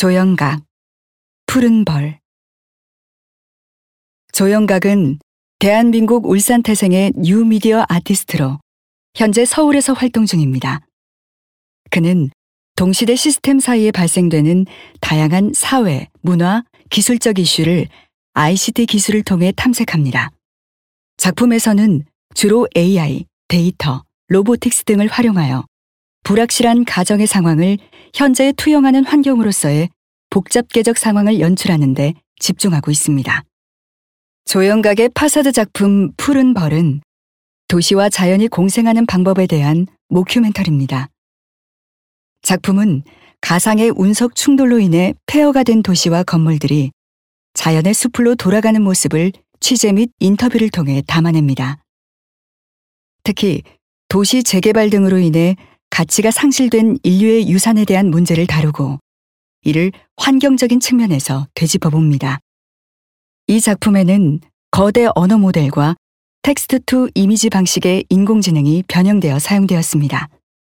조영각, 푸른 벌. 조영각은 대한민국 울산 태생의 뉴미디어 아티스트로 현재 서울에서 활동 중입니다. 그는 동시대 시스템 사이에 발생되는 다양한 사회, 문화, 기술적 이슈를 ICT 기술을 통해 탐색합니다. 작품에서는 주로 AI, 데이터, 로보틱스 등을 활용하여 불확실한 가정의 상황을 현재에 투영하는 환경으로서의 복잡계적 상황을 연출하는 데 집중하고 있습니다. 조영각의 파사드 작품 푸른 벌은 도시와 자연이 공생하는 방법에 대한 모큐멘터리입니다. 작품은 가상의 운석 충돌로 인해 폐허가 된 도시와 건물들이 자연의 숲으로 돌아가는 모습을 취재 및 인터뷰를 통해 담아냅니다. 특히 도시 재개발 등으로 인해 가치가 상실된 인류의 유산에 대한 문제를 다루고 이를 환경적인 측면에서 되짚어봅니다. 이 작품에는 거대 언어 모델과 텍스트 투 이미지 방식의 인공지능이 변형되어 사용되었습니다.